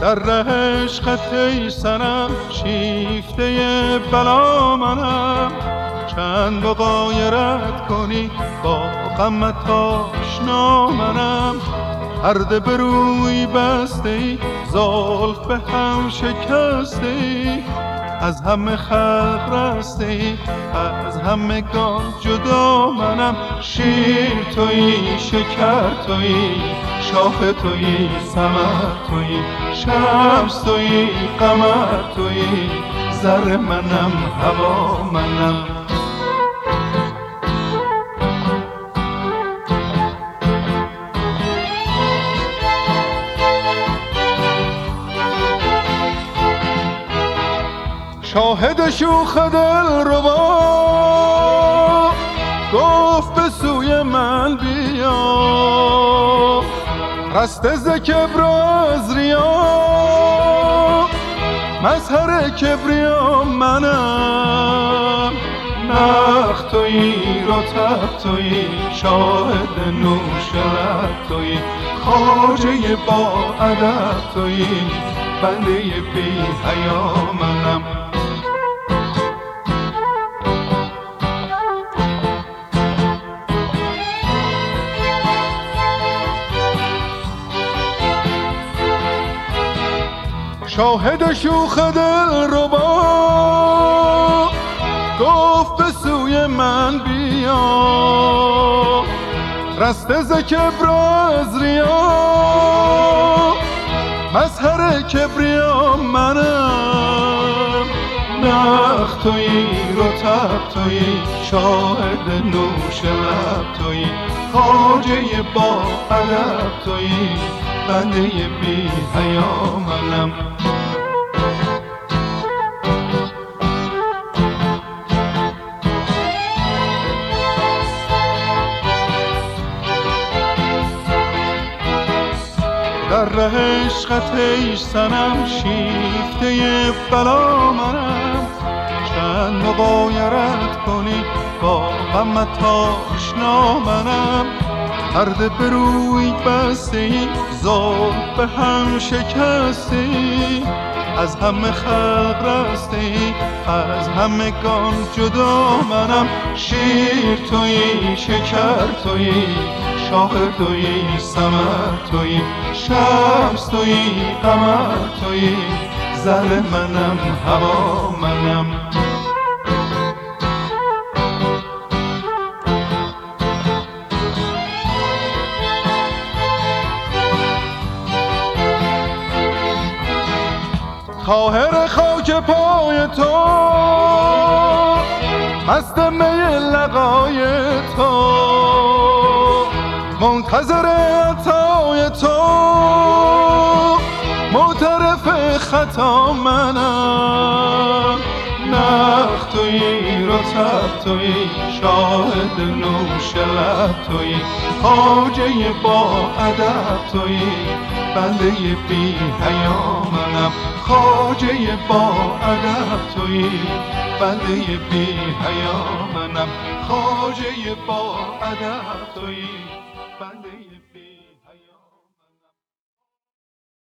در ره عشقت ای صنم شیفته بلا منم، چند با غایرت کنی با غمت آشنا منم. پرده به روی بسته ای، زلف به هم شکسته ای، از همه خلق رسته ای، از همگان جدا منم. شیر تویی، شکر تویی، شاخ تویی، ثمر تویی، شمس تویی، قمر تویی، ذره منم، هوا منم. شاهد شوخ دلربا گفت به سوی من بیا، رسته ز کبر و از ریا، مظهر کبریا منم. نخ تویی، رطب تویی، شاهد نوش لب تویی، خواجه با ادب تویی، بنده بی حیا منم. شاهد شوخ دلربا گفت به سوی من بیا، رسته ز کبر و از ریا، مظهر کبریا منم. نخ تویی، رطب تویی، شاهد نوش لب تویی، خواجه با ادب تویی، بنده بی حیا منم. در ره عشقت ای صنم شیفته بلا منم، چند مغایرت کنی با غمت آشنا منم. پرده به روی بسته ای، زلف به هم شکسته ای، از همه خلق رسته ای، از همگان جدا منم. شیر تویی، شکر تویی، شاخ تویی، ثمر تویی، شمس تویی، قمر تویی، ذره منم، هوا منم. طاهر خاک پای تو، مست می لقای تو، منتظر عطای تو، معترف خطا منم. نخ تویی، رطب تویی، شاهد نوش لب تویی، خواجه با ادب تویی، بنده بی حیا منم. خواجه با ادب تویی، بنده بی حیا منم. خواجه با ادب تویی، بنده